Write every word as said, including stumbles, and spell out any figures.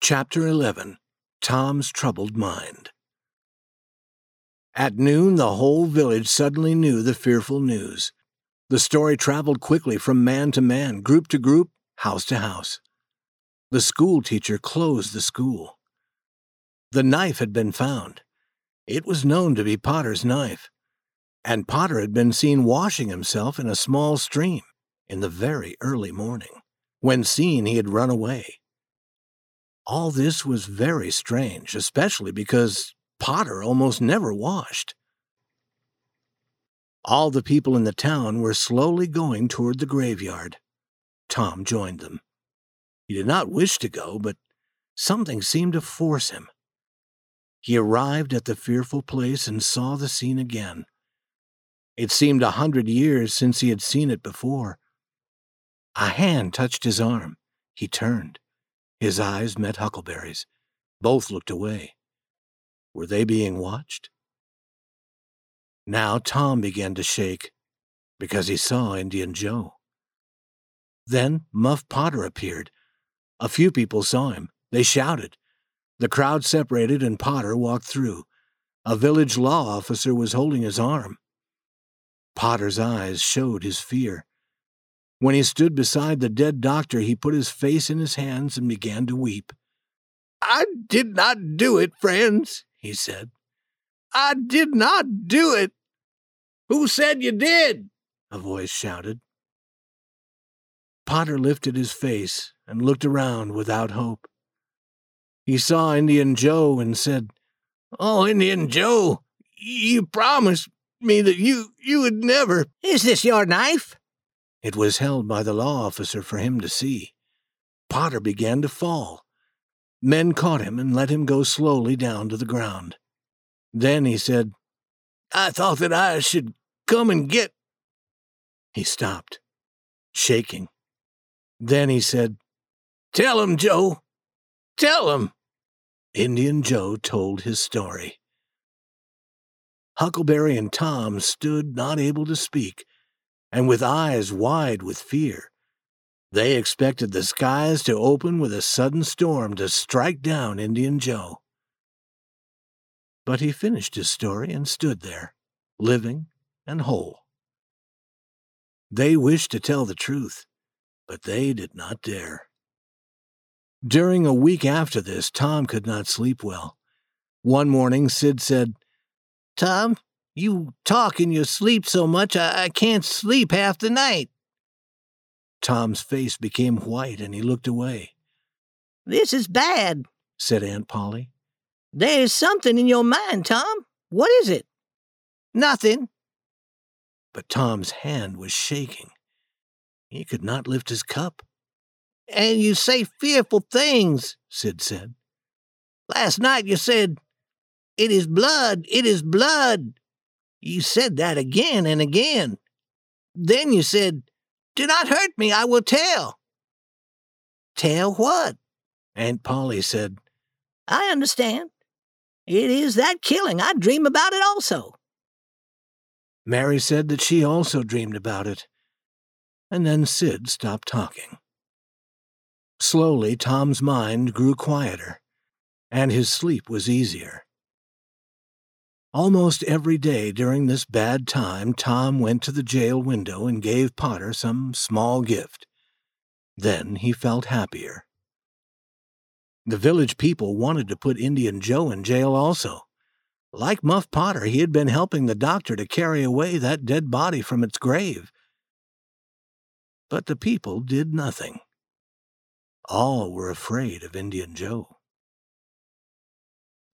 Chapter eleven. Tom's Troubled Mind. At noon, the whole village suddenly knew the fearful news. The story traveled quickly from man to man, group to group, house to house. The school teacher closed the school. The knife had been found. It was known to be Potter's knife, and Potter had been seen washing himself in a small stream in the very early morning. When seen, he had run away. All this was very strange, especially because Potter almost never washed. All the people in the town were slowly going toward the graveyard. Tom joined them. He did not wish to go, but something seemed to force him. He arrived at the fearful place and saw the scene again. It seemed a hundred years since he had seen it before. A hand touched his arm. He turned. His eyes met Huckleberry's. Both looked away. Were they being watched? Now Tom began to shake, because he saw Indian Joe. Then Muff Potter appeared. A few people saw him. They shouted. The crowd separated and Potter walked through. A village law officer was holding his arm. Potter's eyes showed his fear. When he stood beside the dead doctor, he put his face in his hands and began to weep. "I did not do it, friends," he said. "I did not do it." "Who said you did?" a voice shouted. Potter lifted his face and looked around without hope. He saw Indian Joe and said, "Oh, Indian Joe, you promised me that you, you would never—" "Is this your knife?" It was held by the law officer for him to see. Potter began to fall. Men caught him and let him go slowly down to the ground. Then he said, "I thought that I should come and get—" He stopped, shaking. Then he said, "Tell him, Joe. Tell him." Indian Joe told his story. Huckleberry and Tom stood not able to speak, and with eyes wide with fear. They expected the skies to open with a sudden storm to strike down Indian Joe. But he finished his story and stood there, living and whole. They wished to tell the truth, but they did not dare. During a week after this, Tom could not sleep well. One morning, Sid said, "Tom, you talk in your sleep so much I, I can't sleep half the night." Tom's face became white and he looked away. "This is bad," said Aunt Polly. "There's something in your mind, Tom. What is it?" "Nothing." But Tom's hand was shaking. He could not lift his cup. "And you say fearful things," Sid said. "Last night you said, 'It is blood, it is blood.' You said that again and again. Then you said, 'Do not hurt me, I will tell.'" "Tell what?" Aunt Polly said. "I understand. It is that killing. I dream about it also." Mary said that she also dreamed about it. And then Sid stopped talking. Slowly, Tom's mind grew quieter, and his sleep was easier. Almost every day during this bad time, Tom went to the jail window and gave Potter some small gift. Then he felt happier. The village people wanted to put Indian Joe in jail also. Like Muff Potter, he had been helping the doctor to carry away that dead body from its grave. But the people did nothing. All were afraid of Indian Joe.